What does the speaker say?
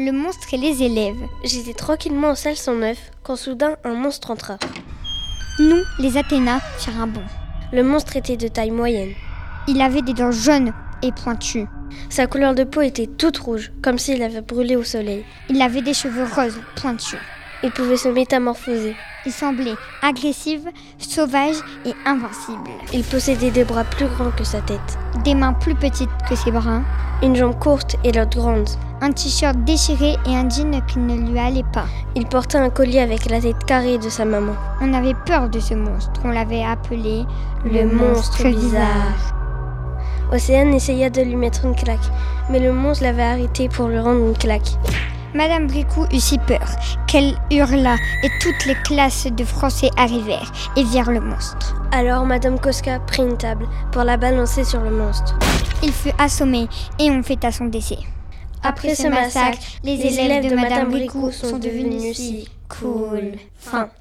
le monstre et les élèves. J'étais tranquillement en salle 109 quand soudain un monstre entra. Nous, les Athéna, firent un bond. Le monstre était de taille moyenne. Il avait des dents jaunes et pointues. Sa couleur de peau était toute rouge, comme s'il avait brûlé au soleil. Il avait des cheveux roses pointus. Il pouvait se métamorphoser. Il semblait agressif, sauvage et invincible. Il possédait des bras plus grands que sa tête, Des mains plus petites que ses bras, une jambe courte et l'autre grande. un t-shirt déchiré et un jean qui ne lui allait pas. Il portait un collier avec la tête carrée de sa maman. On avait peur de ce monstre. On l'avait appelé Le monstre bizarre. Océane essaya de lui mettre une claque, mais le monstre l'avait arrêté pour lui rendre une claque. Madame Bricou eut si peur qu'elle hurla et toutes les classes de français arrivèrent et virent le monstre. Alors Madame Koska prit une table pour la balancer sur le monstre. Il fut assommé et on fêta son décès. Après ce massacre, les élèves de Madame Bricou sont devenus si cool. Fin.